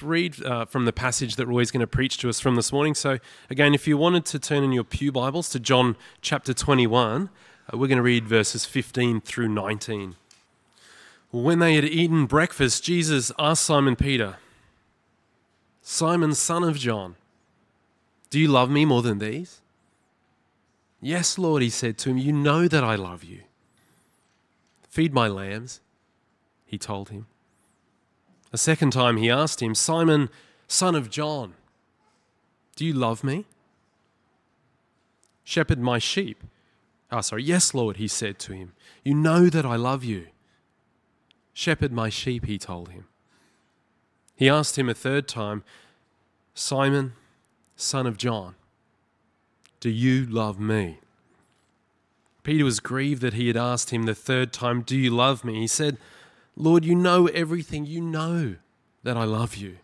read from the passage that Roy's going to preach to us from this morning. So again, if you wanted to turn in your pew Bibles to John chapter 21, we're going to read verses 15 through 19. When they had eaten breakfast, Jesus asked Simon Peter, "Simon, son of John, do you love me more than these?" "Yes, Lord," he said to him, "you know that I love you." "Feed my lambs," he told him. A second time he asked him, "Simon, son of John, do you love me?" "Shepherd my sheep." "Yes, Lord," he said to him, "you know that I love you." "Shepherd my sheep," he told him. He asked him a third time, "Simon, son of John, do you love me?" Peter was grieved that he had asked him the third time, "Do you love me?" He said, "Lord, you know everything. You know that I love you."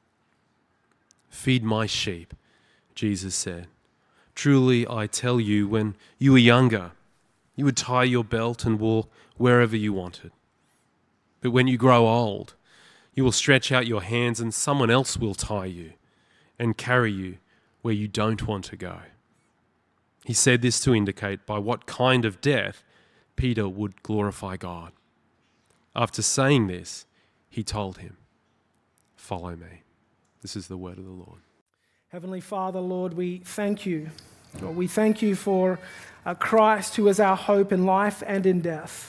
"Feed my sheep," Jesus said. "Truly I tell you, when you were younger, you would tie your belt and walk wherever you wanted. But when you grow old, you will stretch out your hands and someone else will tie you and carry you where you don't want to go." He said this to indicate by what kind of death Peter would glorify God. After saying this, he told him, "Follow me." This is the word of the Lord. Heavenly Father, Lord, we thank you. Lord, we thank you for Christ, who is our hope in life and in death.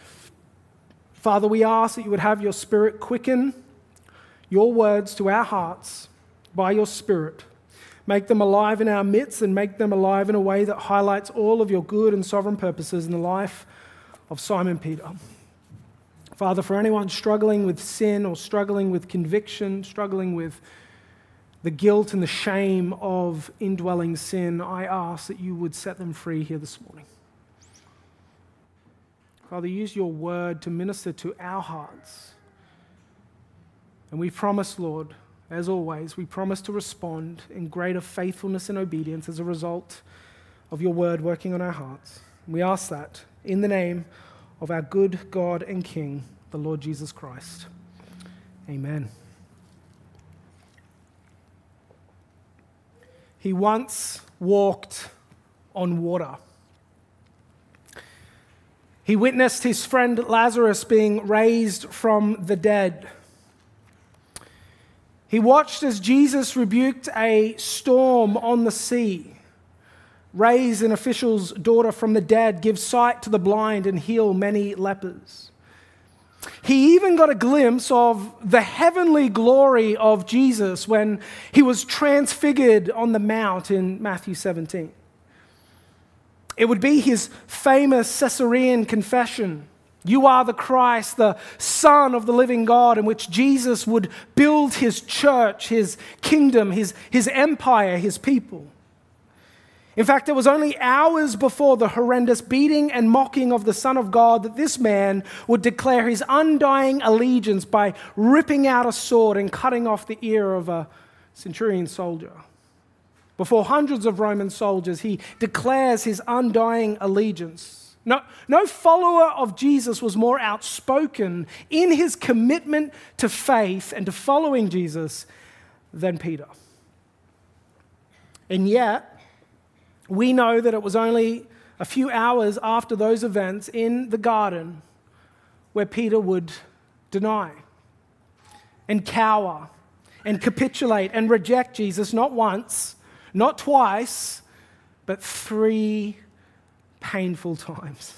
Father, we ask that you would have your Spirit quicken your words to our hearts by your Spirit. Make them alive in our midst and make them alive in a way that highlights all of your good and sovereign purposes in the life of Simon Peter. Father, for anyone struggling with sin or struggling with conviction, struggling with the guilt and the shame of indwelling sin, I ask that you would set them free here this morning. Father, use your word to minister to our hearts. And we promise, Lord, as always, we promise to respond in greater faithfulness and obedience as a result of your word working on our hearts. We ask that in the name of our good God and King, the Lord Jesus Christ. Amen. He once walked on water. He witnessed his friend Lazarus being raised from the dead. He watched as Jesus rebuked a storm on the sea, raise an official's daughter from the dead, give sight to the blind, and heal many lepers. He even got a glimpse of the heavenly glory of Jesus when he was transfigured on the mount in Matthew 17. It would be his famous Caesarean confession, "You are the Christ, the Son of the living God," in which Jesus would build his church, his kingdom, his empire, his people. In fact, it was only hours before the horrendous beating and mocking of the Son of God that this man would declare his undying allegiance by ripping out a sword and cutting off the ear of a centurion soldier. Before hundreds of Roman soldiers, he declares his undying allegiance. No follower of Jesus was more outspoken in his commitment to faith and to following Jesus than Peter. And yet, we know that it was only a few hours after those events in the garden where Peter would deny and cower and capitulate and reject Jesus, not once, not twice, but 3 painful times.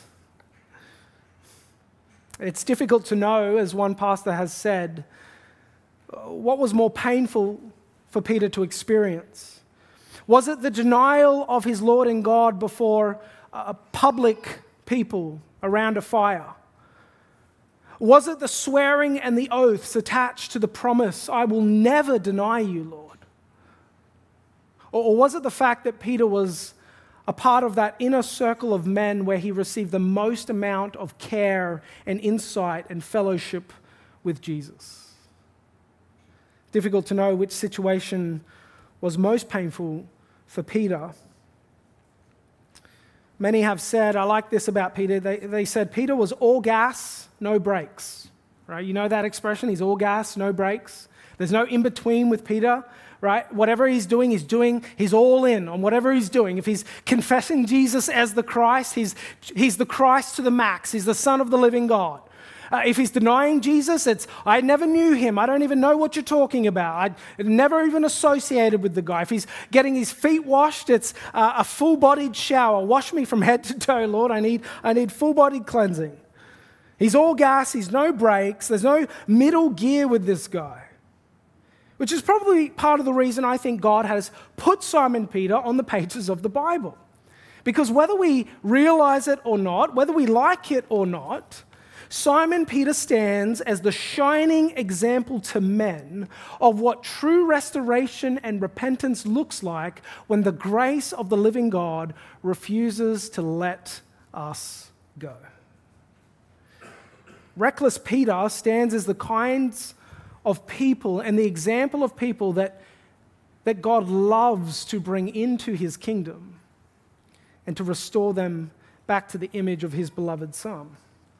It's difficult to know, as one pastor has said, what was more painful for Peter to experience. Was it the denial of his Lord and God before public people around a fire? Was it the swearing and the oaths attached to the promise, "I will never deny you, Lord"? Or was it the fact that Peter was a part of that inner circle of men where he received the most amount of care and insight and fellowship with Jesus? Difficult to know which situation was most painful for Peter. Many have said, I like this about Peter, they said Peter was all gas, no brakes. Right? You know that expression? He's all gas, no brakes. There's no in between with Peter, right? Whatever he's doing, he's all in on whatever he's doing. If he's confessing Jesus as the Christ, he's the Christ to the max. He's the Son of the living God. If he's denying Jesus, it's, I never knew him. I don't even know what you're talking about. I never even associated with the guy. If he's getting his feet washed, it's a full-bodied shower. Wash me from head to toe, Lord. I need full-bodied cleansing. He's all gas. He's no brakes. There's no middle gear with this guy, which is probably part of the reason I think God has put Simon Peter on the pages of the Bible. Because whether we realize it or not, whether we like it or not, Simon Peter stands as the shining example to men of what true restoration and repentance looks like when the grace of the living God refuses to let us go. Reckless Peter stands as the kinds of people and the example of people that God loves to bring into his kingdom and to restore them back to the image of his beloved Son.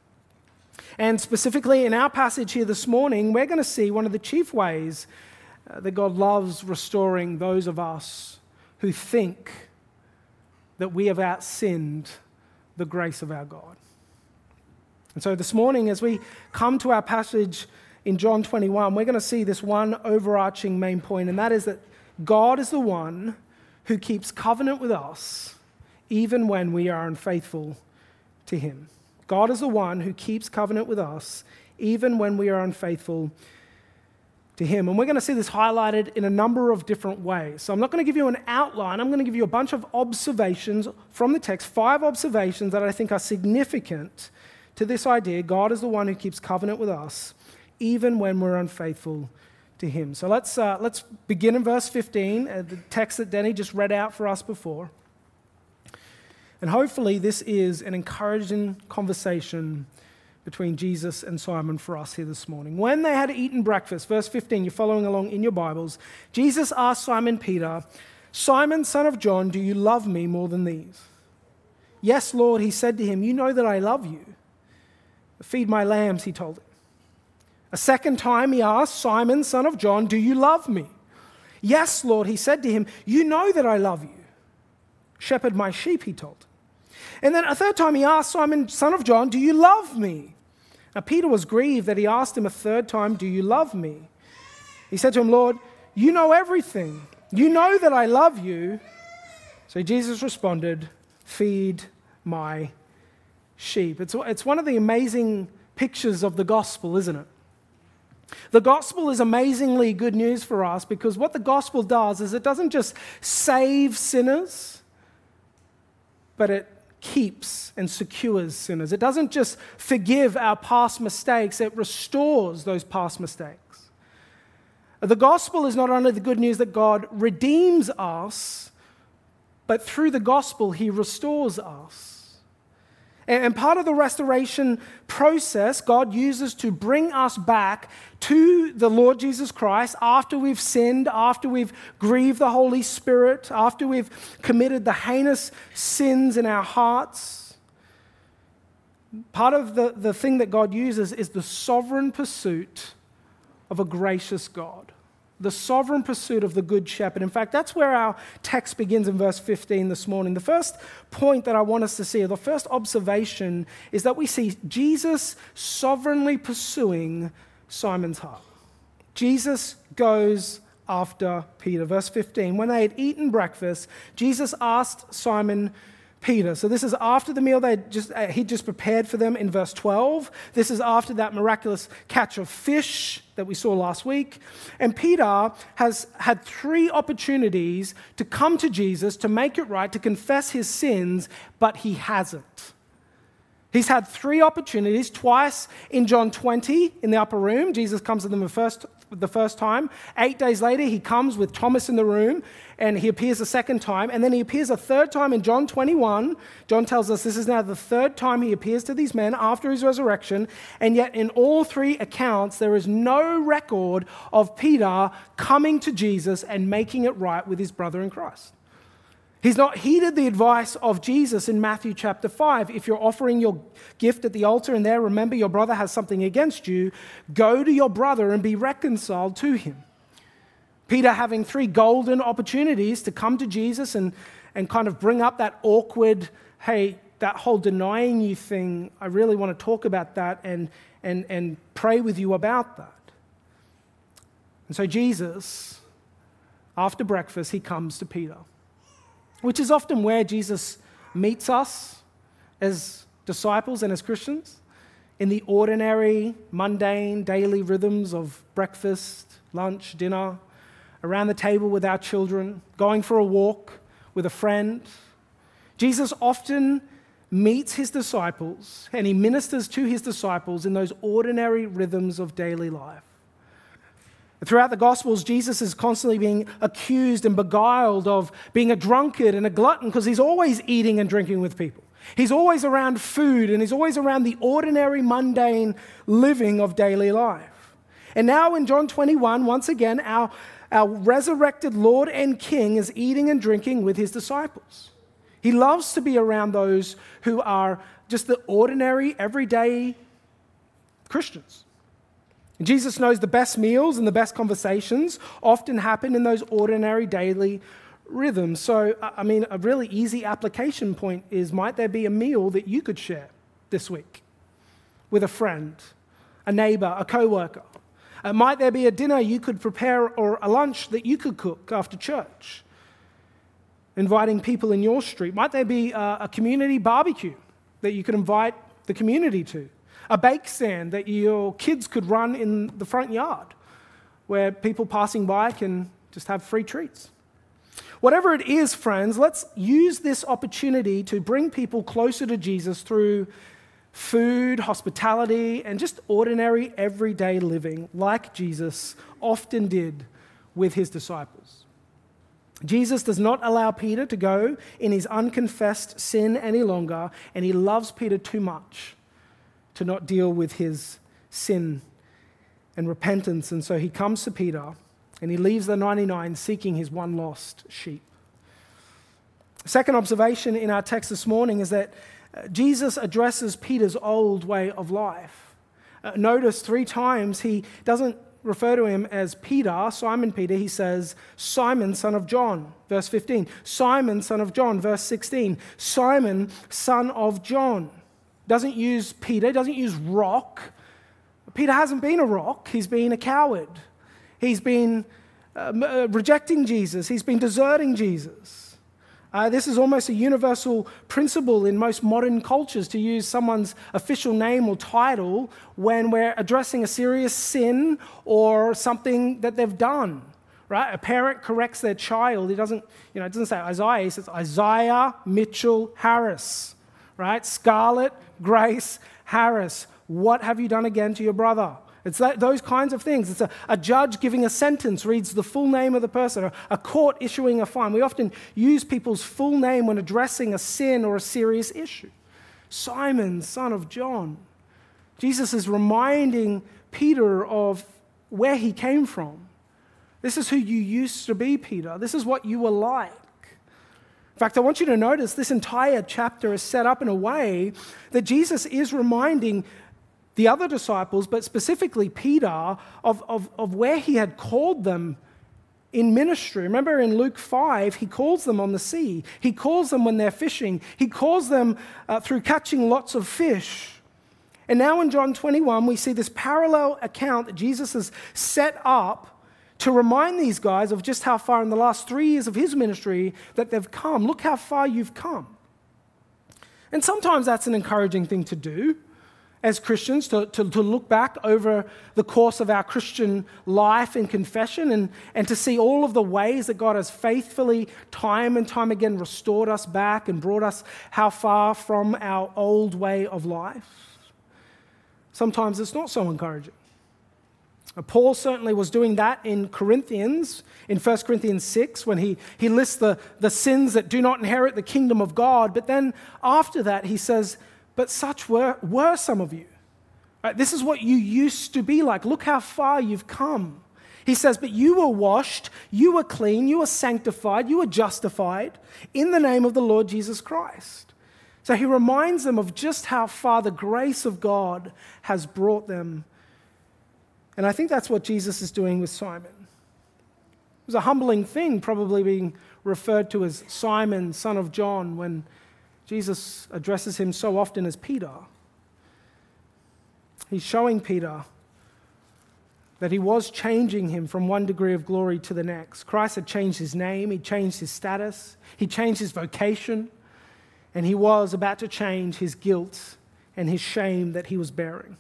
And specifically in our passage here this morning, we're going to see one of the chief ways that God loves restoring those of us who think that we have outsinned the grace of our God. And so this morning, as we come to our passage in John 21, we're going to see this one overarching main point, and that is that God is the one who keeps covenant with us even when we are unfaithful to him. God is the one who keeps covenant with us even when we are unfaithful to him. And we're going to see this highlighted in a number of different ways. So I'm not going to give you an outline. I'm going to give you a bunch of observations from the text, 5 observations that I think are significant to this idea. God is the one who keeps covenant with us even when we're unfaithful to him. So let's begin in verse 15, the text that Danny just read out for us before. And hopefully this is an encouraging conversation between Jesus and Simon for us here this morning. When they had eaten breakfast, verse 15, you're following along in your Bibles, Jesus asked Simon Peter, "Simon, son of John, do you love me more than these?" "Yes, Lord," he said to him, "you know that I love you. Feed my lambs," he told him. A second time he asked, "Simon, son of John, do you love me?" "Yes, Lord," he said to him, "you know that I love you. Shepherd my sheep," he told him. And then a third time he asked, "Simon, son of John, do you love me?" Now Peter was grieved that he asked him a third time, "Do you love me?" He said to him, "Lord, you know everything. You know that I love you." So Jesus responded, "Feed my sheep." It's one of the amazing pictures of the gospel, isn't it? The gospel is amazingly good news for us because what the gospel does is it doesn't just save sinners, but it keeps and secures sinners. It doesn't just forgive our past mistakes, it restores those past mistakes. The gospel is not only the good news that God redeems us, but through the gospel, he restores us. And part of the restoration process God uses to bring us back to the Lord Jesus Christ after we've sinned, after we've grieved the Holy Spirit, after we've committed the heinous sins in our hearts. Part of the thing that God uses is the sovereign pursuit of a gracious God. The sovereign pursuit of the Good Shepherd. In fact, that's where our text begins in verse 15 this morning. The first point that I want us to see, or the first observation, is that we see Jesus sovereignly pursuing Simon's heart. Jesus goes after Peter. Verse 15, when they had eaten breakfast, Jesus asked Simon Peter. So this is after the meal he just prepared for them in verse 12. This is after that miraculous catch of fish that we saw last week. And Peter has had 3 opportunities to come to Jesus, to make it right, to confess his sins, but he hasn't. He's had 3 opportunities, twice in John 20 in the upper room. Jesus comes to them the first time. 8 days later, he comes with Thomas in the room, and he appears a second time. And then he appears a third time in John 21. John tells us this is now the 3rd time he appears to these men after his resurrection. And yet in all 3 accounts, there is no record of Peter coming to Jesus and making it right with his brother in Christ. He's not heeded the advice of Jesus in Matthew chapter 5. If you're offering your gift at the altar and there, remember your brother has something against you, go to your brother and be reconciled to him. Peter having 3 golden opportunities to come to Jesus and kind of bring up that awkward, hey, that whole denying you thing, I really want to talk about that and pray with you about that. And so Jesus, after breakfast, he comes to Peter, which is often where Jesus meets us as disciples and as Christians, in the ordinary, mundane, daily rhythms of breakfast, lunch, dinner, around the table with our children, going for a walk with a friend. Jesus often meets his disciples and he ministers to his disciples in those ordinary rhythms of daily life. Throughout the Gospels, Jesus is constantly being accused and beguiled of being a drunkard and a glutton because he's always eating and drinking with people. He's always around food and he's always around the ordinary, mundane living of daily life. And now in John 21, once again, our resurrected Lord and King is eating and drinking with his disciples. He loves to be around those who are just the ordinary, everyday Christians. And Jesus knows the best meals and the best conversations often happen in those ordinary daily rhythms. So, I mean, a really easy application point is, might there be a meal that you could share this week with a friend, a neighbor, a co-worker? Might there be a dinner you could prepare or a lunch that you could cook after church, inviting people in your street? Might there be a community barbecue that you could invite the community to? A bake stand that your kids could run in the front yard where people passing by can just have free treats. Whatever it is, friends, let's use this opportunity to bring people closer to Jesus through food, hospitality, and just ordinary everyday living like Jesus often did with his disciples. Jesus does not allow Peter to go in his unconfessed sin any longer, and he loves Peter too much to not deal with his sin and repentance. And so he comes to Peter and he leaves the 99 seeking his one lost sheep. Second observation in our text this morning is that Jesus addresses Peter's old way of life. Notice 3 times he doesn't refer to him as Peter, Simon Peter. He says, Simon, son of John, verse 15. Simon, son of John, verse 16. Simon, son of John. Doesn't use Peter, doesn't use rock. Peter hasn't been a rock. He's been a coward. He's been rejecting Jesus. He's been deserting Jesus. This is almost a universal principle in most modern cultures, to use someone's official name or title when we're addressing a serious sin or something that they've done. Right? A parent corrects their child. It doesn't say Isaiah. It says Isaiah Mitchell Harris. Right? Scarlett Grace Harris. What have you done again to your brother? It's those kinds of things. It's a judge giving a sentence, reads the full name of the person, a court issuing a fine. We often use people's full name when addressing a sin or a serious issue. Simon, son of John. Jesus is reminding Peter of where he came from. This is who you used to be, Peter. This is what you were like. In fact, I want you to notice this entire chapter is set up in a way that Jesus is reminding the other disciples, but specifically Peter, of where he had called them in ministry. Remember in Luke 5, he calls them on the sea. He calls them when they're fishing. He calls them through catching lots of fish. And now in John 21, we see this parallel account that Jesus has set up to remind these guys of just how far in the last 3 years of his ministry that they've come. Look how far you've come. And sometimes that's an encouraging thing to do as Christians, to look back over the course of our Christian life in confession and to see all of the ways that God has faithfully, time and time again, restored us back and brought us how far from our old way of life. Sometimes it's not so encouraging. Paul certainly was doing that in Corinthians, in 1 Corinthians 6, when he lists the sins that do not inherit the kingdom of God. But then after that, he says, but such were some of you. Right? This is what you used to be like. Look how far you've come. He says, but you were washed, you were clean, you were sanctified, you were justified in the name of the Lord Jesus Christ. So he reminds them of just how far the grace of God has brought them. And I think that's what Jesus is doing with Simon. It was a humbling thing, probably being referred to as Simon, son of John, when Jesus addresses him so often as Peter. He's showing Peter that he was changing him from one degree of glory to the next. Christ had changed his name, he changed his status, he changed his vocation, and he was about to change his guilt and his shame that he was bearing.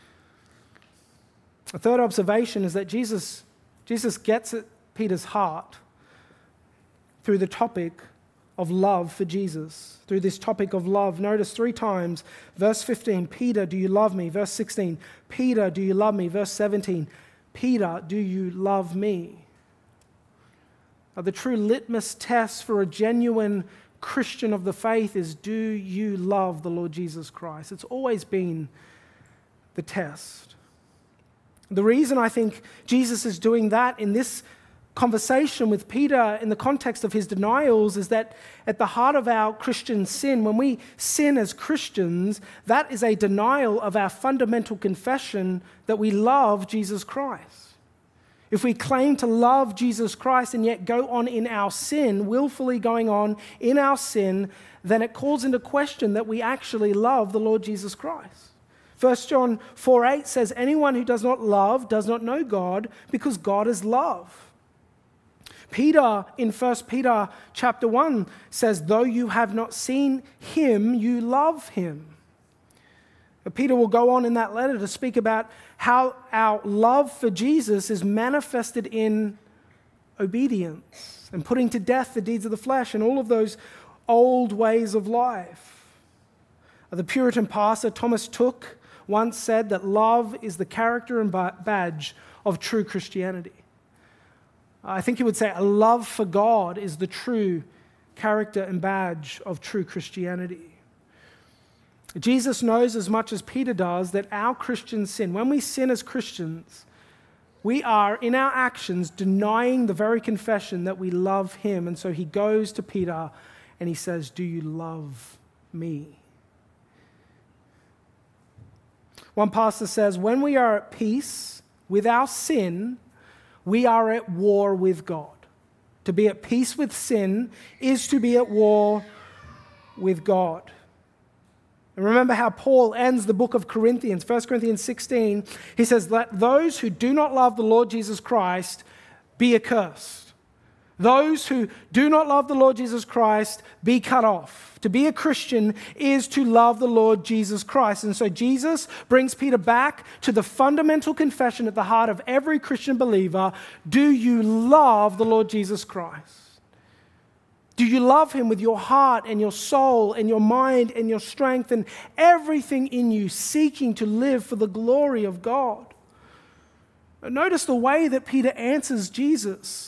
A third observation is that Jesus gets at Peter's heart through the topic of love for Jesus, through this topic of love. Notice 3 times, verse 15, Peter, do you love me? Verse 16, Peter, do you love me? Verse 17, Peter, do you love me? Now, the true litmus test for a genuine Christian of the faith is, do you love the Lord Jesus Christ? It's always been the test. The reason I think Jesus is doing that in this conversation with Peter in the context of his denials is that at the heart of our Christian sin, when we sin as Christians, that is a denial of our fundamental confession that we love Jesus Christ. If we claim to love Jesus Christ and yet go on in our sin, willfully going on in our sin, then it calls into question that we actually love the Lord Jesus Christ. 1 John 4:8 says, anyone who does not love does not know God, because God is love. Peter, in 1 Peter chapter 1, says, though you have not seen him, you love him. But Peter will go on in that letter to speak about how our love for Jesus is manifested in obedience and putting to death the deeds of the flesh and all of those old ways of life. The Puritan pastor Thomas Took once said that love is the character and badge of true Christianity. I think he would say a love for God is the true character and badge of true Christianity. Jesus knows as much as Peter does that our Christian sin, when we sin as Christians, we are in our actions denying the very confession that we love him. And so he goes to Peter and he says, do you love me? One pastor says, when we are at peace with our sin, we are at war with God. To be at peace with sin is to be at war with God. And remember how Paul ends the book of Corinthians, 1 Corinthians 16. He says, let those who do not love the Lord Jesus Christ be accursed. Those who do not love the Lord Jesus Christ be cut off. To be a Christian is to love the Lord Jesus Christ. And so Jesus brings Peter back to the fundamental confession at the heart of every Christian believer. Do you love the Lord Jesus Christ? Do you love him with your heart and your soul and your mind and your strength and everything in you, seeking to live for the glory of God? Notice the way that Peter answers Jesus.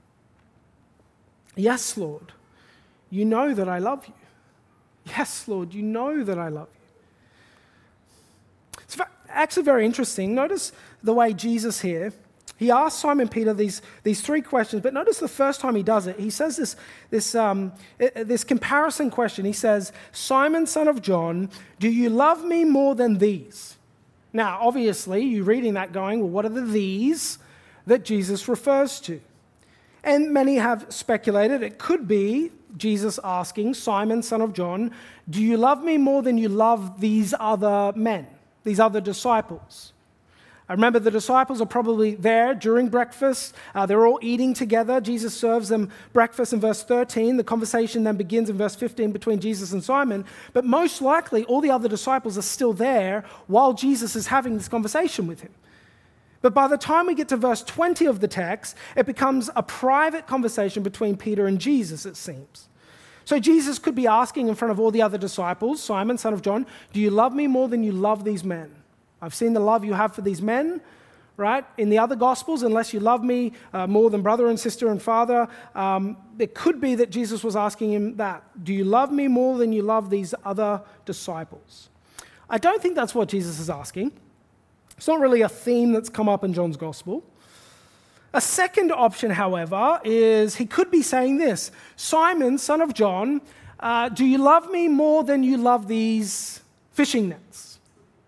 Yes, Lord, you know that I love you. Yes, Lord, you know that I love you. It's actually very interesting. Notice the way Jesus here, he asks Simon Peter these 3 questions, but notice the first time he does it, he says this comparison question. He says, Simon, son of John, do you love me more than these? Now, obviously, you're reading that going, well, what are the these that Jesus refers to? And many have speculated it could be Jesus asking Simon, son of John, do you love me more than you love these other men, these other disciples? I remember the disciples are probably there during breakfast. They're all eating together. Jesus serves them breakfast in verse 13. The conversation then begins in verse 15 between Jesus and Simon. But most likely, all the other disciples are still there while Jesus is having this conversation with him. But by the time we get to verse 20 of the text, it becomes a private conversation between Peter and Jesus, it seems. So Jesus could be asking in front of all the other disciples, Simon, son of John, do you love me more than you love these men? I've seen the love you have for these men, right? In the other Gospels, unless you love me more than brother and sister and father, it could be that Jesus was asking him that. Do you love me more than you love these other disciples? I don't think that's what Jesus is asking. It's not really a theme that's come up in John's Gospel. A second option, however, is he could be saying this, Simon, son of John, do you love me more than you love these fishing nets?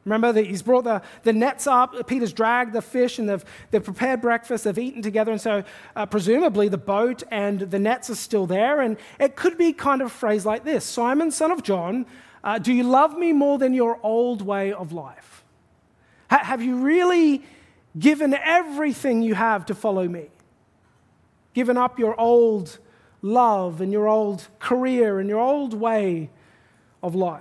Remember that he's brought the nets up, Peter's dragged the fish, and they've prepared breakfast, they've eaten together, and so presumably the boat and the nets are still there, and it could be kind of phrased like this: Simon, son of John, do you love me more than your old way of life? Have you really given everything you have to follow me? Given up your old love and your old career and your old way of life?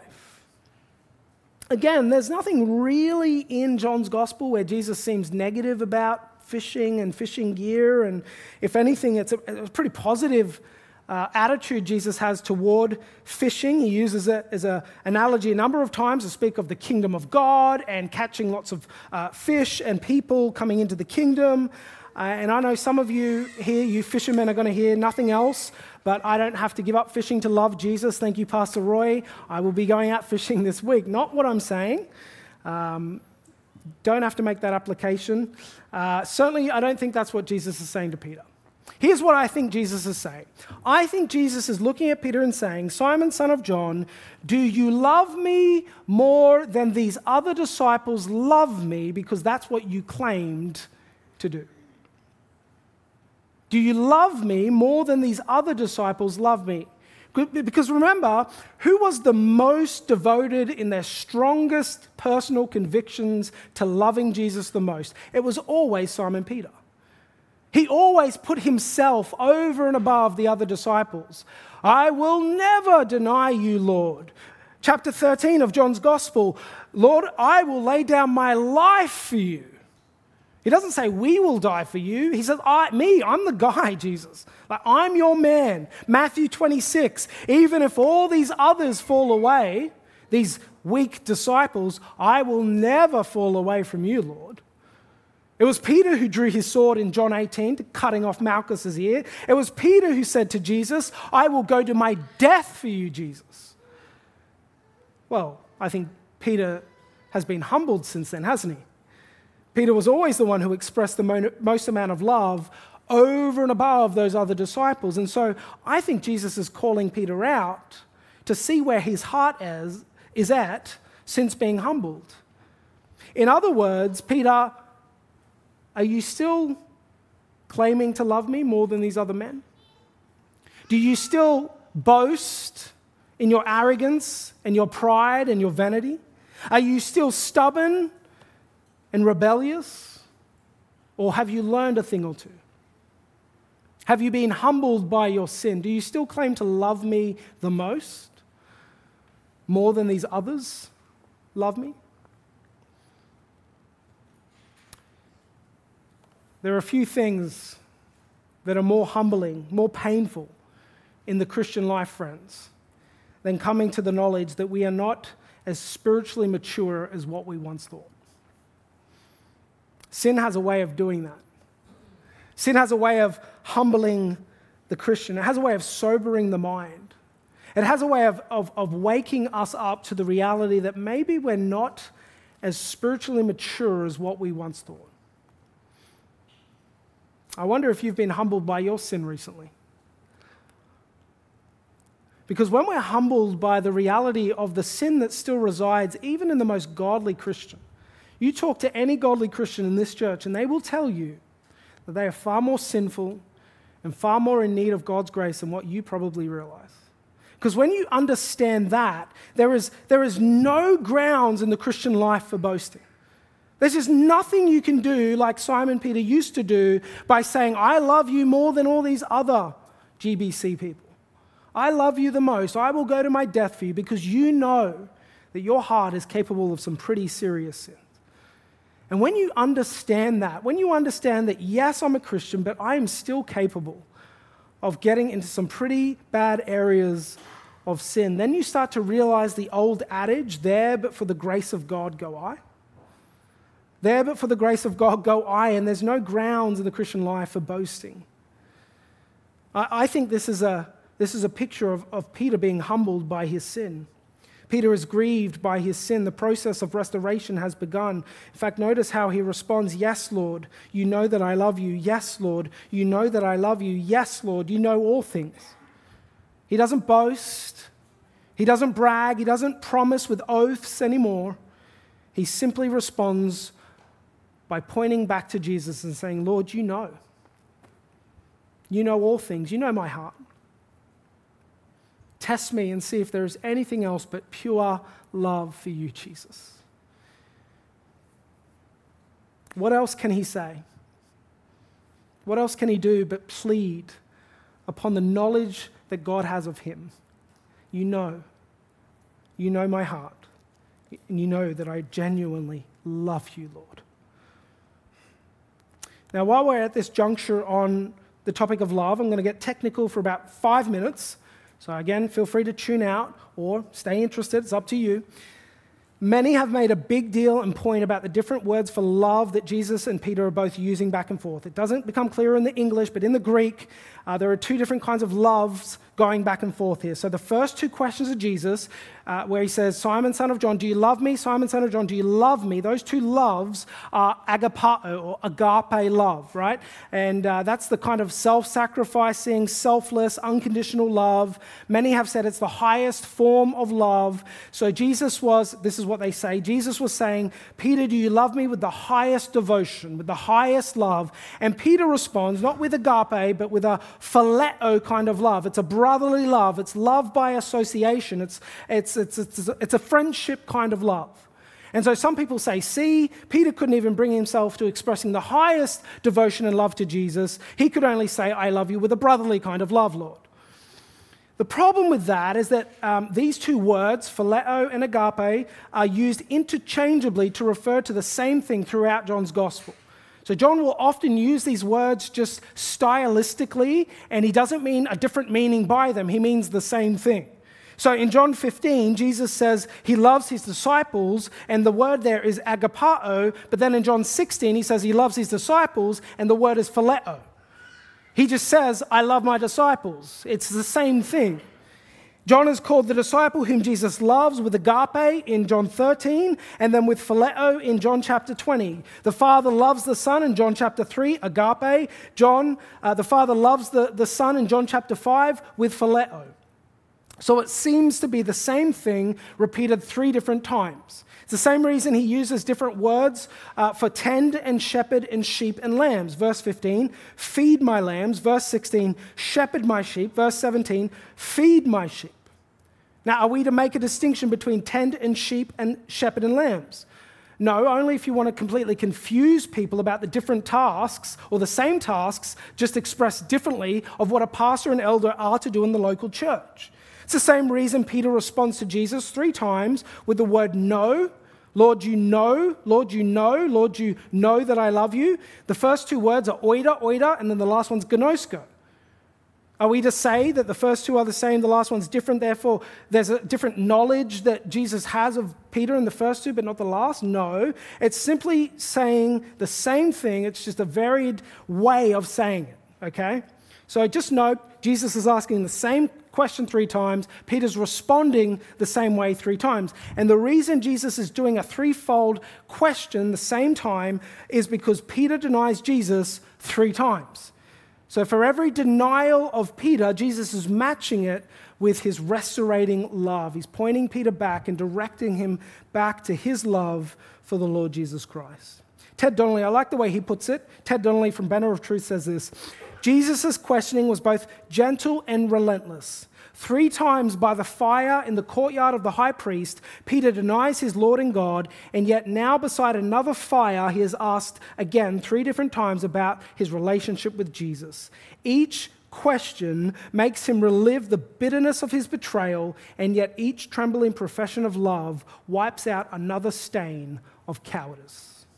Again, there's nothing really in John's gospel where Jesus seems negative about fishing and fishing gear. And if anything, it's a pretty positive attitude Jesus has toward fishing. He uses it as an analogy a number of times to speak of the kingdom of God and catching lots of fish and people coming into the kingdom. And I know some of you here, you fishermen, are going to hear nothing else, but I don't have to give up fishing to love Jesus. Thank you, Pastor Roy. I will be going out fishing this week. Not what I'm saying. Don't have to make that application. Certainly, I don't think that's what Jesus is saying to Peter. Here's what I think Jesus is saying. I think Jesus is looking at Peter and saying, Simon, son of John, do you love me more than these other disciples love me because that's what you claimed to do? Do you love me more than these other disciples love me? Because remember, who was the most devoted in their strongest personal convictions to loving Jesus the most? It was always Simon Peter. He always put himself over and above the other disciples. I will never deny you, Lord. Chapter 13 of John's Gospel, Lord, I will lay down my life for you. He doesn't say, we will die for you. He says, I'm the guy, Jesus. Like, I'm your man. Matthew 26, even if all these others fall away, these weak disciples, I will never fall away from you, Lord. It was Peter who drew his sword in John 18, cutting off Malchus's ear. It was Peter who said to Jesus, I will go to my death for you, Jesus. Well, I think Peter has been humbled since then, hasn't he? Peter was always the one who expressed the most amount of love over and above those other disciples. And so I think Jesus is calling Peter out to see where his heart is at since being humbled. In other words, Peter, are you still claiming to love me more than these other men? Do you still boast in your arrogance and your pride and your vanity? Are you still stubborn and rebellious? Or have you learned a thing or two? Have you been humbled by your sin? Do you still claim to love me the most? More than these others love me? There are a few things that are more humbling, more painful in the Christian life, friends, than coming to the knowledge that we are not as spiritually mature as what we once thought. Sin has a way of doing that. Sin has a way of humbling the Christian. It has a way of sobering the mind. It has a way of waking us up to the reality that maybe we're not as spiritually mature as what we once thought. I wonder if you've been humbled by your sin recently. Because when we're humbled by the reality of the sin that still resides even in the most godly Christian, you talk to any godly Christian in this church and they will tell you that they are far more sinful and far more in need of God's grace than what you probably realize. Because when you understand that, there is no grounds in the Christian life for boasting. There's just nothing you can do like Simon Peter used to do by saying, I love you more than all these other GBC people. I love you the most. I will go to my death for you, because you know that your heart is capable of some pretty serious sin. And when you understand that, yes, I'm a Christian, but I am still capable of getting into some pretty bad areas of sin, then you start to realize the old adage, there but for the grace of God go I. There but for the grace of God go I, and there's no grounds in the Christian life for boasting. I think this is a picture of Peter being humbled by his sin. Peter is grieved by his sin. The process of restoration has begun. In fact, notice how he responds, yes, Lord, you know that I love you. Yes, Lord, you know that I love you. Yes, Lord, you know all things. He doesn't boast. He doesn't brag. He doesn't promise with oaths anymore. He simply responds by pointing back to Jesus and saying, Lord, you know. You know all things. You know my heart. Test me and see if there is anything else but pure love for you, Jesus. What else can he say? What else can he do but plead upon the knowledge that God has of him? You know my heart, and you know that I genuinely love you, Lord. Now, while we're at this juncture on the topic of love, I'm going to get technical for about 5 minutes. So again, feel free to tune out or stay interested. It's up to you. Many have made a big deal and point about the different words for love that Jesus and Peter are both using back and forth. It doesn't become clear in the English, but in the Greek, there are two different kinds of loves going back and forth here. So the first two questions of Jesus, where he says, Simon, son of John, do you love me? Simon, son of John, do you love me? Those two loves are agapao, or agape love, right? And that's the kind of self-sacrificing, selfless, unconditional love. Many have said it's the highest form of love. So this is what they say, Jesus was saying, Peter, do you love me with the highest devotion, with the highest love? And Peter responds, not with agape, but with a phileo kind of love. It's a brotherly love. It's love by association. It's a friendship kind of love. And so some people say, see, Peter couldn't even bring himself to expressing the highest devotion and love to Jesus. He could only say, I love you with a brotherly kind of love, Lord. The problem with that is that these two words, phileo and agape, are used interchangeably to refer to the same thing throughout John's gospel. So John will often use these words just stylistically, and he doesn't mean a different meaning by them. He means the same thing. So in John 15, Jesus says he loves his disciples, and the word there is agapao, but then in John 16, he says he loves his disciples, and the word is phileo. He just says, I love my disciples. It's the same thing. John is called the disciple whom Jesus loves with agape in John 13, and then with phileo in John chapter 20. The Father loves the Son in John chapter 3, agape. The Father loves the Son in John chapter 5 with phileo. So it seems to be the same thing repeated 3 different times. It's the same reason he uses different words for tend and shepherd and sheep and lambs. Verse 15, feed my lambs. Verse 16, shepherd my sheep. Verse 17, feed my sheep. Now, are we to make a distinction between tend and sheep and shepherd and lambs? No, only if you want to completely confuse people about the different tasks or the same tasks just expressed differently of what a pastor and elder are to do in the local church. It's the same reason Peter responds to Jesus 3 times with the word know. Lord, you know. Lord, you know. Lord, you know that I love you. The first 2 words are oida, and then the last one's gnosko. Are we to say that the first 2 are the same, the last one's different, therefore there's a different knowledge that Jesus has of Peter in the first 2, but not the last? No. It's simply saying the same thing. It's just a varied way of saying it, okay? So just note, Jesus is asking the same question 3 times. Peter's responding the same way 3 times. And the reason Jesus is doing a 3-fold question the same time is because Peter denies Jesus 3 times. So for every denial of Peter, Jesus is matching it with his restorating love. He's pointing Peter back and directing him back to his love for the Lord Jesus Christ. Ted Donnelly, I like the way he puts it. Ted Donnelly from Banner of Truth says this: Jesus' questioning was both gentle and relentless. 3 times by the fire in the courtyard of the high priest, Peter denies his Lord and God, and yet now beside another fire, he is asked again 3 different times about his relationship with Jesus. Each question makes him relive the bitterness of his betrayal, and yet each trembling profession of love wipes out another stain of cowardice.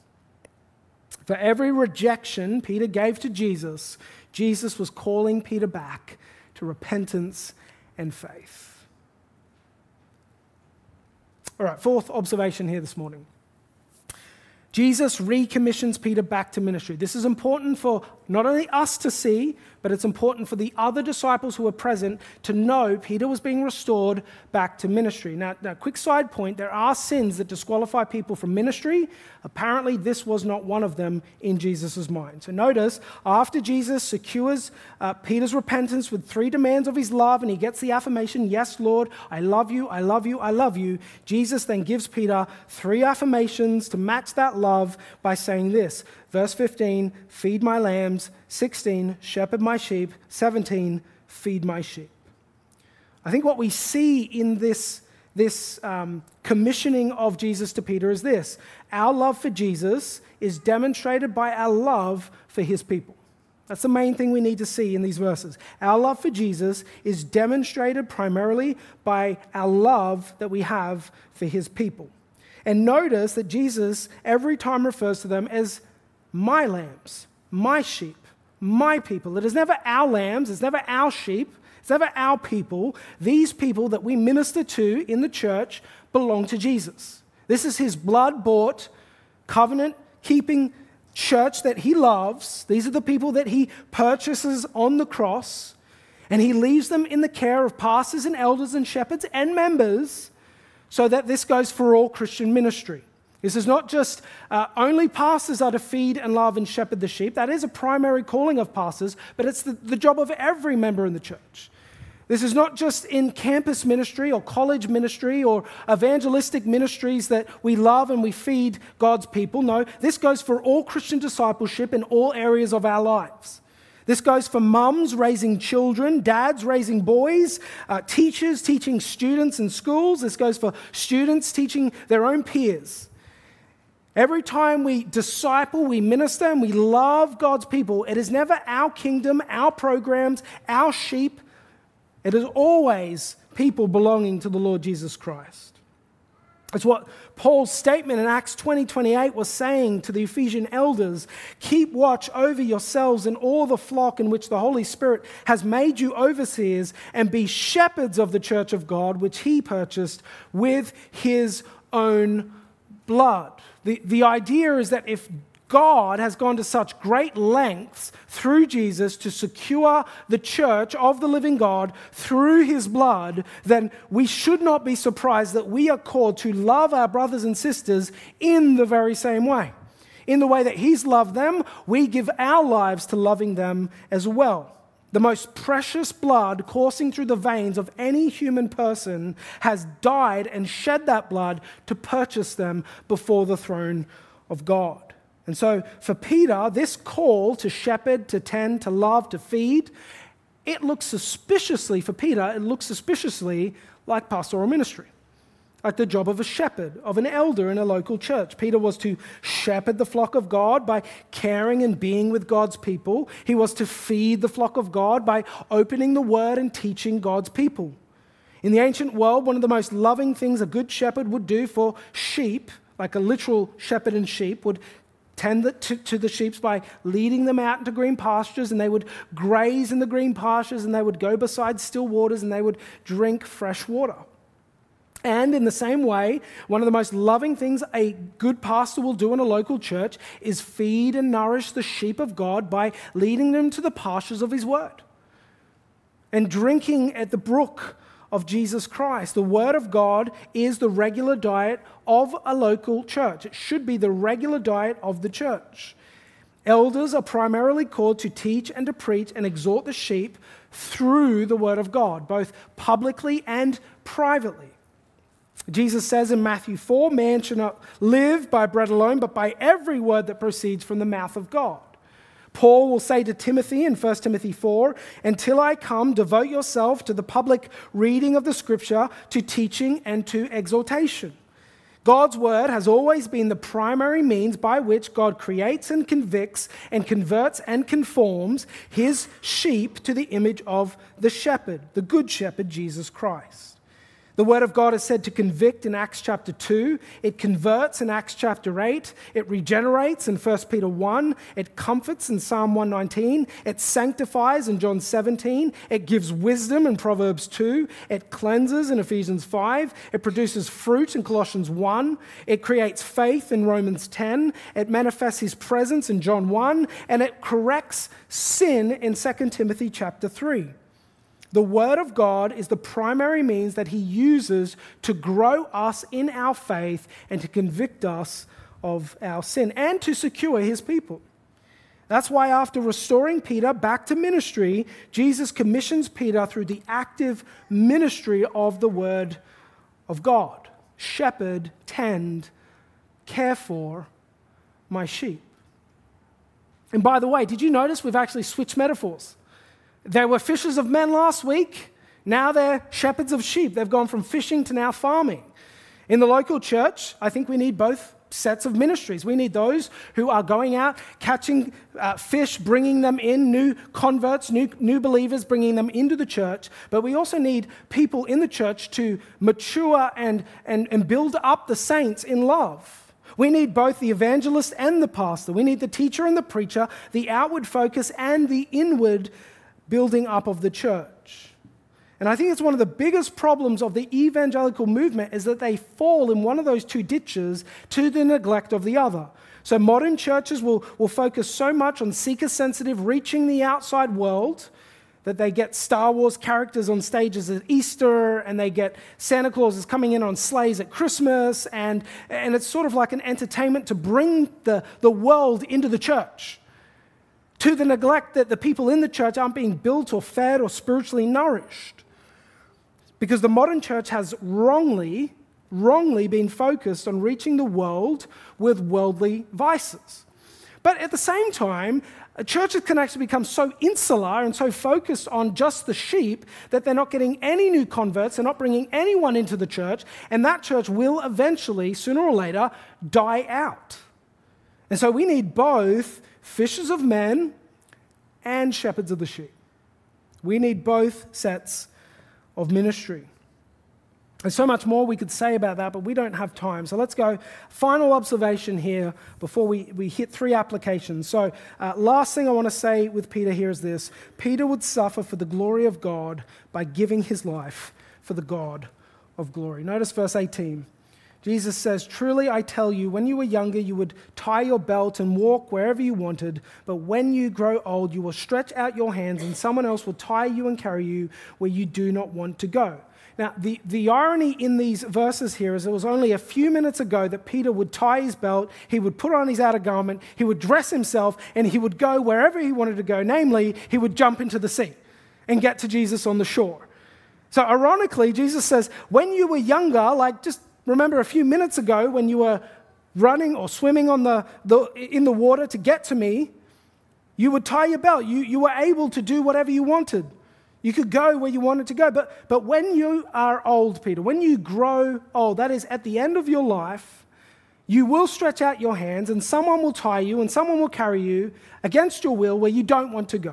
For every rejection Peter gave to Jesus, Jesus was calling Peter back to repentance and faith. All right, 4th observation here this morning. Jesus recommissions Peter back to ministry. This is important for not only us to see, but it's important for the other disciples who were present to know Peter was being restored back to ministry. Now, quick side point, there are sins that disqualify people from ministry. Apparently, this was not one of them in Jesus' mind. So notice, after Jesus secures Peter's repentance with 3 demands of his love, and he gets the affirmation, yes, Lord, I love you, I love you, I love you, Jesus then gives Peter 3 affirmations to match that love by saying this. Verse 15, feed my lambs. 16, shepherd my sheep. 17, feed my sheep. I think what we see in this commissioning of Jesus to Peter is this. Our love for Jesus is demonstrated by our love for his people. That's the main thing we need to see in these verses. Our love for Jesus is demonstrated primarily by our love that we have for his people. And notice that Jesus every time refers to them as my lambs, my sheep, my people. It is never our lambs, it's never our sheep, it's never our people. These people that we minister to in the church belong to Jesus. This is his blood-bought, covenant-keeping church that he loves. These are the people that he purchases on the cross, and he leaves them in the care of pastors and elders and shepherds and members so that this goes for all Christian ministry. This is not just only pastors are to feed and love and shepherd the sheep. That is a primary calling of pastors, but it's the job of every member in the church. This is not just in campus ministry or college ministry or evangelistic ministries that we love and we feed God's people. No, this goes for all Christian discipleship in all areas of our lives. This goes for mums raising children, dads raising boys, teachers teaching students in schools. This goes for students teaching their own peers. Every time we disciple, we minister, and we love God's people, it is never our kingdom, our programs, our sheep. It is always people belonging to the Lord Jesus Christ. It's what Paul's statement in Acts 20:28 was saying to the Ephesian elders. Keep watch over yourselves and all the flock in which the Holy Spirit has made you overseers, and be shepherds of the church of God, which he purchased with his own blood. The idea is that if God has gone to such great lengths through Jesus to secure the church of the living God through his blood, then we should not be surprised that we are called to love our brothers and sisters in the very same way. In the way that he's loved them, we give our lives to loving them as well. The most precious blood coursing through the veins of any human person has died and shed that blood to purchase them before the throne of God. And so for Peter, this call to shepherd, to tend, to love, to feed, it looks suspiciously like pastoral ministry. Like the job of a shepherd, of an elder in a local church. Peter was to shepherd the flock of God by caring and being with God's people. He was to feed the flock of God by opening the word and teaching God's people. In the ancient world, one of the most loving things a good shepherd would do for sheep, like a literal shepherd and sheep, would tend to the sheep by leading them out into green pastures, and they would graze in the green pastures, and they would go beside still waters, and they would drink fresh water. And in the same way, one of the most loving things a good pastor will do in a local church is feed and nourish the sheep of God by leading them to the pastures of his word and drinking at the brook of Jesus Christ. The word of God is the regular diet of a local church. It should be the regular diet of the church. Elders are primarily called to teach and to preach and exhort the sheep through the word of God, both publicly and privately. Jesus says in Matthew 4, man shall not live by bread alone, but by every word that proceeds from the mouth of God. Paul will say to Timothy in 1 Timothy 4, until I come, devote yourself to the public reading of the scripture, to teaching and to exhortation. God's word has always been the primary means by which God creates and convicts and converts and conforms his sheep to the image of the shepherd, the good shepherd, Jesus Christ. The word of God is said to convict in Acts chapter 2. It converts in Acts chapter 8. It regenerates in 1 Peter 1. It comforts in Psalm 119. It sanctifies in John 17. It gives wisdom in Proverbs 2. It cleanses in Ephesians 5. It produces fruit in Colossians 1. It creates faith in Romans 10. It manifests his presence in John 1. And it corrects sin in 2 Timothy chapter 3. The Word of God is the primary means that he uses to grow us in our faith and to convict us of our sin and to secure his people. That's why after restoring Peter back to ministry, Jesus commissions Peter through the active ministry of the Word of God. Shepherd, tend, care for my sheep. And by the way, did you notice we've actually switched metaphors? They were fishers of men last week. Now they're shepherds of sheep. They've gone from fishing to now farming. In the local church, I think we need both sets of ministries. We need those who are going out, catching fish, bringing them in, new converts, new believers, bringing them into the church. But we also need people in the church to mature and build up the saints in love. We need both the evangelist and the pastor. We need the teacher and the preacher, the outward focus and the inward building up of the church. And I think it's one of the biggest problems of the evangelical movement is that they fall in one of those two ditches to the neglect of the other. So modern churches will focus so much on seeker-sensitive, reaching the outside world, that they get Star Wars characters on stages at Easter, and they get Santa Claus is coming in on sleighs at Christmas, and it's sort of like an entertainment to bring the world into the church, to the neglect that the people in the church aren't being built or fed or spiritually nourished. Because the modern church has wrongly been focused on reaching the world with worldly vices. But at the same time, churches can actually become so insular and so focused on just the sheep that they're not getting any new converts, they're not bringing anyone into the church, and that church will eventually, sooner or later, die out. And so we need both fishers of men and shepherds of the sheep. We need both sets of ministry. There's so much more we could say about that, but we don't have time. So let's go. Final observation here before we hit 3 applications. So last thing I want to say with Peter here is this. Peter would suffer for the glory of God by giving his life for the God of glory. Notice verse 18. Jesus says, "Truly I tell you, when you were younger, you would tie your belt and walk wherever you wanted. But when you grow old, you will stretch out your hands and someone else will tie you and carry you where you do not want to go." Now, the irony in these verses here is it was only a few minutes ago that Peter would tie his belt, he would put on his outer garment, he would dress himself, and he would go wherever he wanted to go. Namely, he would jump into the sea and get to Jesus on the shore. So ironically, Jesus says, when you were younger, like just remember a few minutes ago when you were running or swimming in the water to get to me, you would tie your belt. You were able to do whatever you wanted. You could go where you wanted to go. But when you are old, Peter, when you grow old, that is at the end of your life, you will stretch out your hands and someone will tie you and someone will carry you against your will where you don't want to go.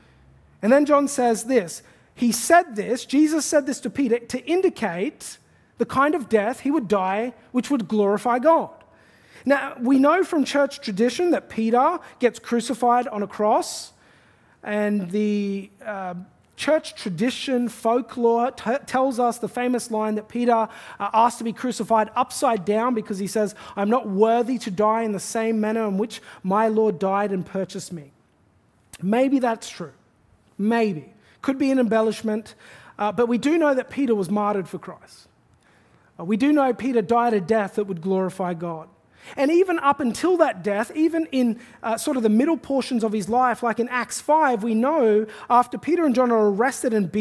And then John says this. He said this, Jesus said this to Peter to indicate the kind of death he would die which would glorify God. Now, we know from church tradition that Peter gets crucified on a cross, and the church tradition, folklore tells us the famous line that Peter asked to be crucified upside down because he says, "I'm not worthy to die in the same manner in which my Lord died and purchased me." Maybe that's true. Maybe. Could be an embellishment, but we do know that Peter was martyred for Christ. We do know Peter died a death that would glorify God. And even up until that death, even in sort of the middle portions of his life, like in Acts 5, we know after Peter and John are arrested and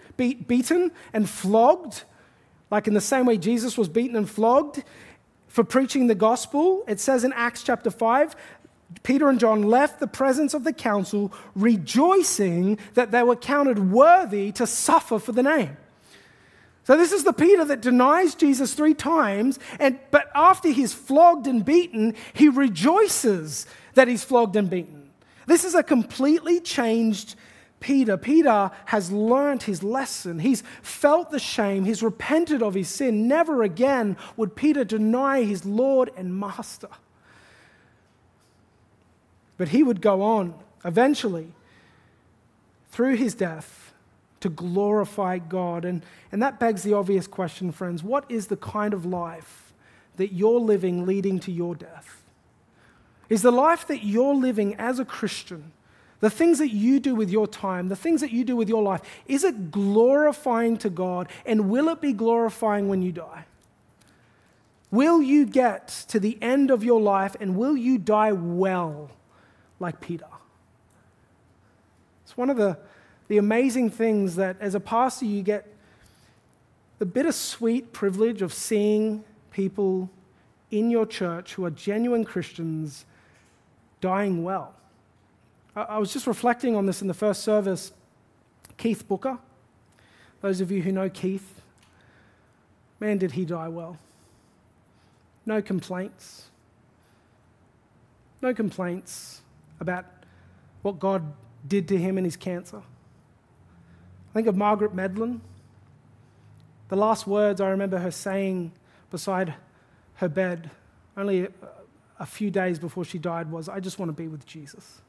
beaten and flogged, like in the same way Jesus was beaten and flogged for preaching the gospel, it says in Acts chapter 5, Peter and John left the presence of the council rejoicing that they were counted worthy to suffer for the name. So this is the Peter that denies Jesus 3 times, but after he's flogged and beaten, he rejoices that he's flogged and beaten. This is a completely changed Peter. Peter has learnt his lesson. He's felt the shame. He's repented of his sin. Never again would Peter deny his Lord and Master. But he would go on, eventually, through his death, to glorify God. And that begs the obvious question, friends. What is the kind of life that you're living leading to your death? Is the life that you're living as a Christian, the things that you do with your time, the things that you do with your life, is it glorifying to God, and will it be glorifying when you die? Will you get to the end of your life and will you die well like Peter? It's one of the amazing things that as a pastor you get the bittersweet privilege of seeing people in your church who are genuine Christians dying well. I was just reflecting on this in the first service. Keith Booker, those of you who know Keith, man, did he die well. No complaints. No complaints about what God did to him in his cancer. I think of Margaret Medlin. The last words I remember her saying beside her bed, only a few days before she died, was, "I just want to be with Jesus."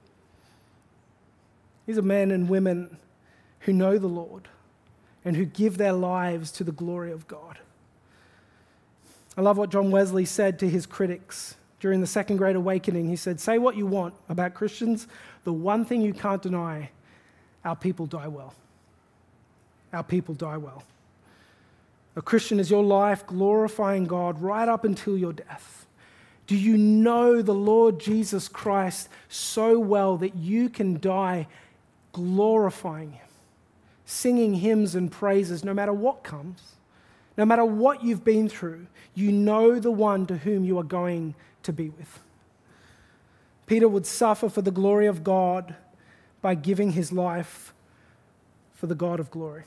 These are men and women who know the Lord and who give their lives to the glory of God. I love what John Wesley said to his critics during the Second Great Awakening. He said, "Say what you want about Christians, the one thing you can't deny, our people die well. Our people die well." A Christian is your life glorifying God right up until your death. Do you know the Lord Jesus Christ so well that you can die glorifying Him, singing hymns and praises no matter what comes, no matter what you've been through? You know the one to whom you are going to be with. Peter would suffer for the glory of God by giving his life for the God of glory.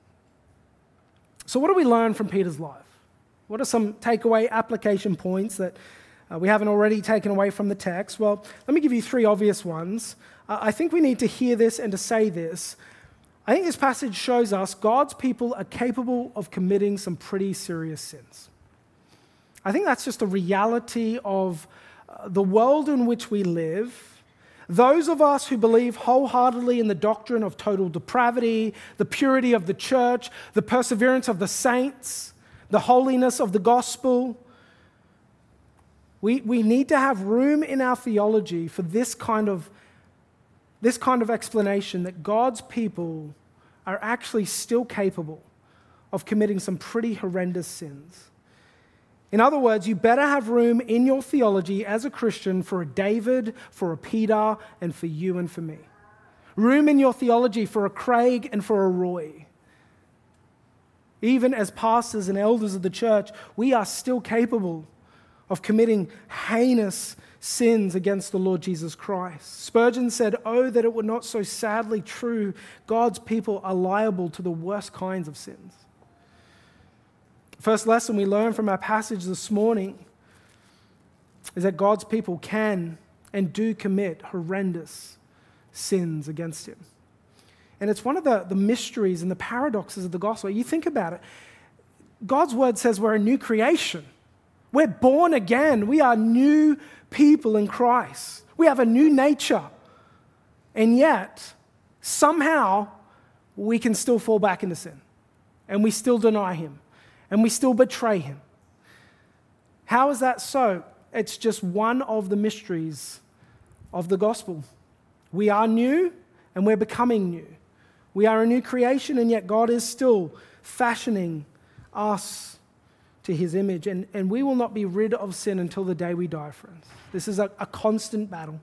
So what do we learn from Peter's life? What are some takeaway application points that we haven't already taken away from the text? Well, let me give you three obvious ones. I think we need to hear this and to say this. I think this passage shows us God's people are capable of committing some pretty serious sins. I think that's just a reality of the world in which we live. Those of us who believe wholeheartedly in the doctrine of total depravity, the purity of the church, the perseverance of the saints, the holiness of the gospel, we need to have room in our theology for this kind of explanation that God's people are actually still capable of committing some pretty horrendous sins. In other words, you better have room in your theology as a Christian for a David, for a Peter, and for you and for me. Room in your theology for a Craig and for a Roy. Even as pastors and elders of the church, we are still capable of committing heinous sins against the Lord Jesus Christ. Spurgeon said, "Oh, that it were not so sadly true, God's people are liable to the worst kinds of sins." First lesson we learn from our passage this morning is that God's people can and do commit horrendous sins against Him. And it's one of the mysteries and the paradoxes of the gospel. You think about it. God's word says we're a new creation. We're born again. We are new people in Christ. We have a new nature. And yet, somehow, we can still fall back into sin. And we still deny Him. And we still betray Him. How is that so? It's just one of the mysteries of the gospel. We are new and we're becoming new. We are a new creation, and yet God is still fashioning us to His image. And we will not be rid of sin until the day we die, friends. This is a constant battle.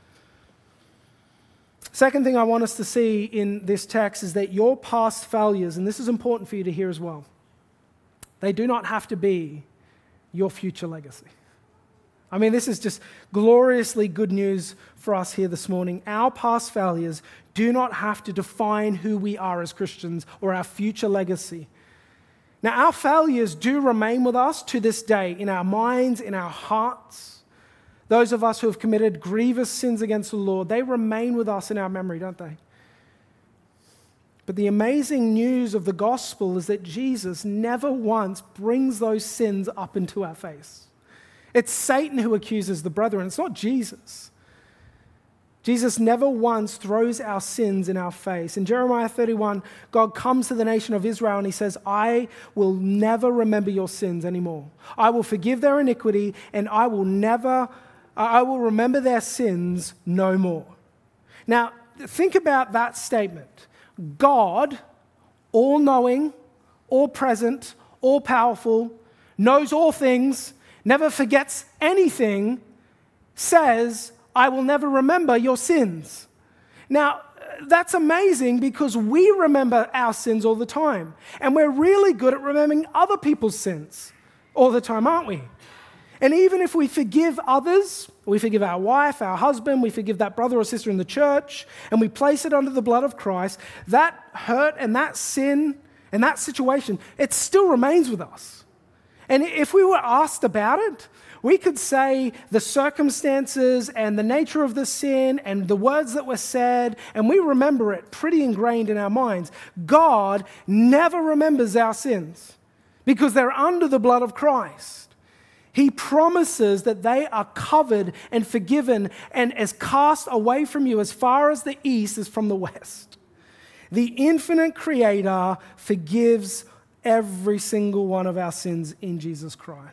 Second thing I want us to see in this text is that your past failures, and this is important for you to hear as well, they do not have to be your future legacy. I mean, this is just gloriously good news for us here this morning. Our past failures do not have to define who we are as Christians or our future legacy. Now, our failures do remain with us to this day, in our minds, in our hearts. Those of us who have committed grievous sins against the Lord, they remain with us in our memory, don't they? But the amazing news of the gospel is that Jesus never once brings those sins up into our face. It's Satan who accuses the brethren. It's not Jesus. Jesus never once throws our sins in our face. In Jeremiah 31, God comes to the nation of Israel and he says, I will never remember your sins anymore. I will forgive their iniquity and I will remember their sins no more. Now, think about that statement. God, all-knowing, all-present, all-powerful, knows all things, never forgets anything, says, I will never remember your sins. Now, that's amazing because we remember our sins all the time. And we're really good at remembering other people's sins all the time, aren't we? And even if we forgive others, we forgive our wife, our husband, we forgive that brother or sister in the church, and we place it under the blood of Christ, that hurt and that sin and that situation, it still remains with us. And if we were asked about it, we could say the circumstances and the nature of the sin and the words that were said, and we remember it pretty ingrained in our minds. God never remembers our sins because they're under the blood of Christ. He promises that they are covered and forgiven and as cast away from you as far as the east is from the west. The infinite Creator forgives every single one of our sins in Jesus Christ.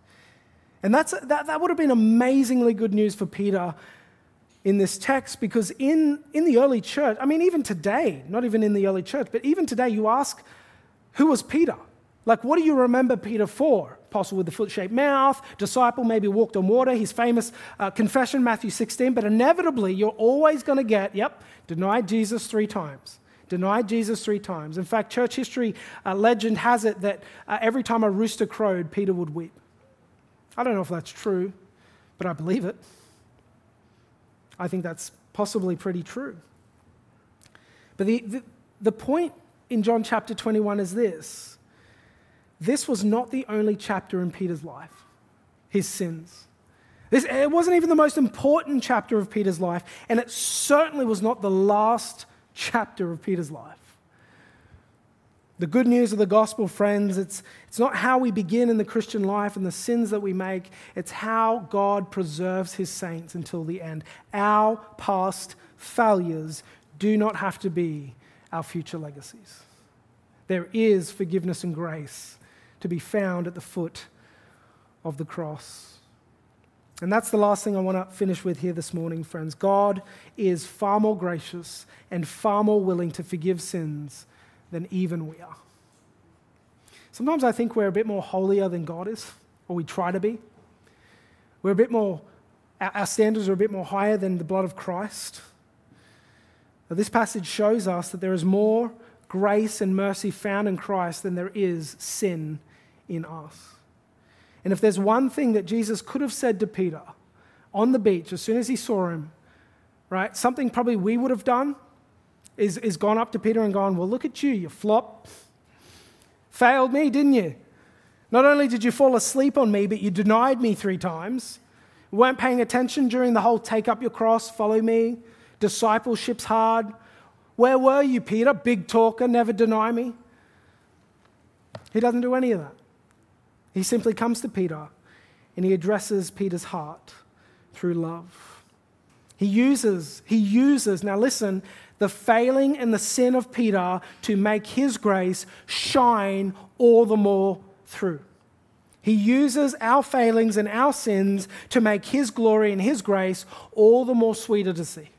And that would have been amazingly good news for Peter in this text because in the early church, I mean, even today, not even in the early church, but even today, you ask, who was Peter? Like, what do you remember Peter for? Apostle with the foot-shaped mouth, disciple, maybe walked on water, his famous confession, Matthew 16, but inevitably, you're always going to get, denied Jesus 3 times. Denied Jesus 3 times. In fact, church history legend has it that every time a rooster crowed, Peter would weep. I don't know if that's true, but I believe it. I think that's possibly pretty true. But the point in John chapter 21 is this. This was not the only chapter in Peter's life, his sins. It wasn't even the most important chapter of Peter's life, and it certainly was not the last chapter of Peter's life. The good news of the gospel, friends, it's not how we begin in the Christian life and the sins that we make. It's how God preserves his saints until the end. Our past failures do not have to be our future legacies. There is forgiveness and grace to be found at the foot of the cross. And that's the last thing I want to finish with here this morning, friends. God is far more gracious and far more willing to forgive sins than even we are. Sometimes I think we're a bit more holier than God is, or we try to be. We're a bit more, our standards are a bit more higher than the blood of Christ. Now, this passage shows us that there is more grace and mercy found in Christ than there is sin in us. And if there's one thing that Jesus could have said to Peter on the beach as soon as he saw him, right, something probably we would have done is gone up to Peter and gone, well, look at you, you flop. Failed me, didn't you? Not only did you fall asleep on me, but you denied me 3 times. You weren't paying attention during the whole take up your cross, follow me, discipleship's hard. Where were you, Peter? Big talker, never deny me. He doesn't do any of that. He simply comes to Peter and he addresses Peter's heart through love. He uses, now listen, the failing and the sin of Peter to make his grace shine all the more through. He uses our failings and our sins to make his glory and his grace all the more sweeter to see.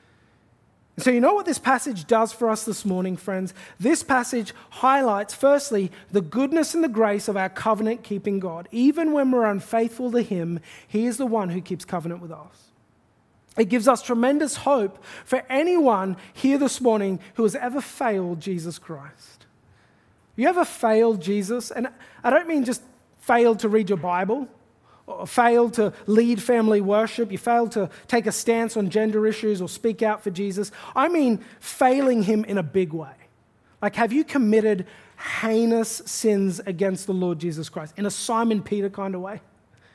So you know what this passage does for us this morning, friends? This passage highlights, firstly, the goodness and the grace of our covenant-keeping God. Even when we're unfaithful to him, he is the one who keeps covenant with us. It gives us tremendous hope for anyone here this morning who has ever failed Jesus Christ. You ever failed Jesus? And I don't mean just failed to read your Bible, or failed to lead family worship, you failed to take a stance on gender issues or speak out for Jesus. I mean failing him in a big way. Like, have you committed heinous sins against the Lord Jesus Christ in a Simon Peter kind of way?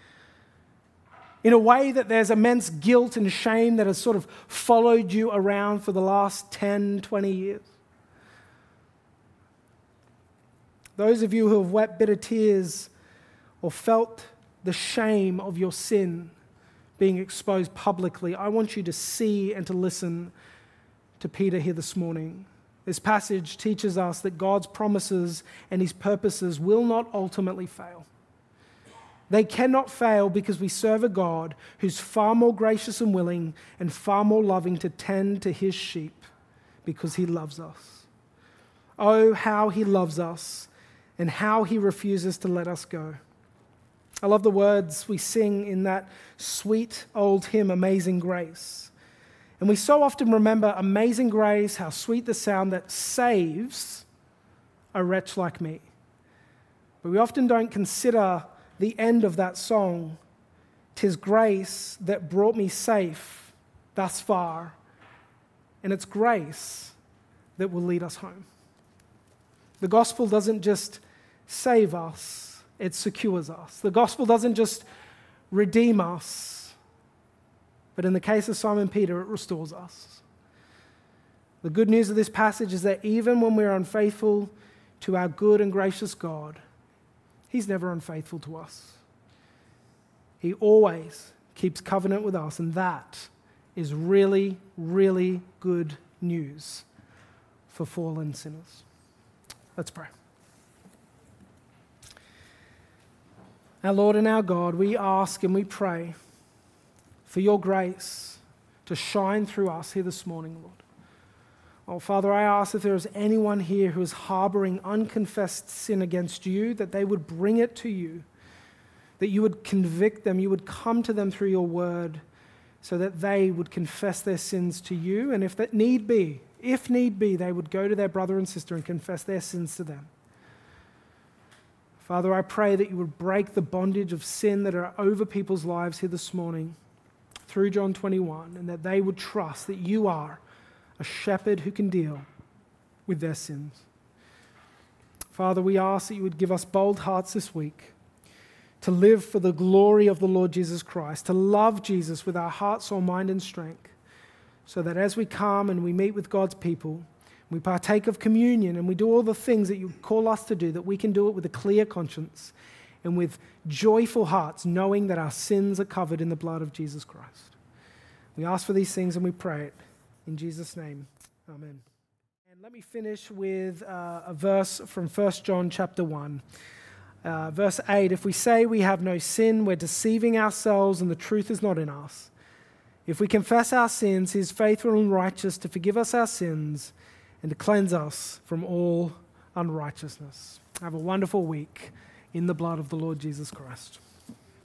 In a way that there's immense guilt and shame that has sort of followed you around for the last 10, 20 years? Those of you who have wept bitter tears or felt the shame of your sin being exposed publicly, I want you to see and to listen to Peter here this morning. This passage teaches us that God's promises and his purposes will not ultimately fail. They cannot fail because we serve a God who's far more gracious and willing and far more loving to tend to his sheep because he loves us. Oh, how he loves us and how he refuses to let us go. I love the words we sing in that sweet old hymn, Amazing Grace. And we so often remember Amazing Grace, how sweet the sound that saves a wretch like me. But we often don't consider the end of that song. 'Tis grace that brought me safe thus far, and it's grace that will lead us home. The gospel doesn't just save us, it secures us. The gospel doesn't just redeem us, but in the case of Simon Peter, it restores us. The good news of this passage is that even when we're unfaithful to our good and gracious God, he's never unfaithful to us. He always keeps covenant with us, and that is really, really good news for fallen sinners. Let's pray. Our Lord and our God, we ask and we pray for your grace to shine through us here this morning, Lord. Oh, Father, I ask if there is anyone here who is harboring unconfessed sin against you, that they would bring it to you, that you would convict them, you would come to them through your word, so that they would confess their sins to you, and if need be, they would go to their brother and sister and confess their sins to them. Father, I pray that you would break the bondage of sin that are over people's lives here this morning through John 21, and that they would trust that you are a shepherd who can deal with their sins. Father, we ask that you would give us bold hearts this week to live for the glory of the Lord Jesus Christ, to love Jesus with our heart, soul, mind, and strength, so that as we come and we meet with God's people, we partake of communion and we do all the things that you call us to do, that we can do it with a clear conscience and with joyful hearts, knowing that our sins are covered in the blood of Jesus Christ. We ask for these things and we pray it in Jesus' name. Amen. And let me finish with a verse from 1 John chapter 1. Verse 8, if we say we have no sin, we're deceiving ourselves and the truth is not in us. If we confess our sins, he is faithful and righteous to forgive us our sins and to cleanse us from all unrighteousness. Have a wonderful week in the blood of the Lord Jesus Christ.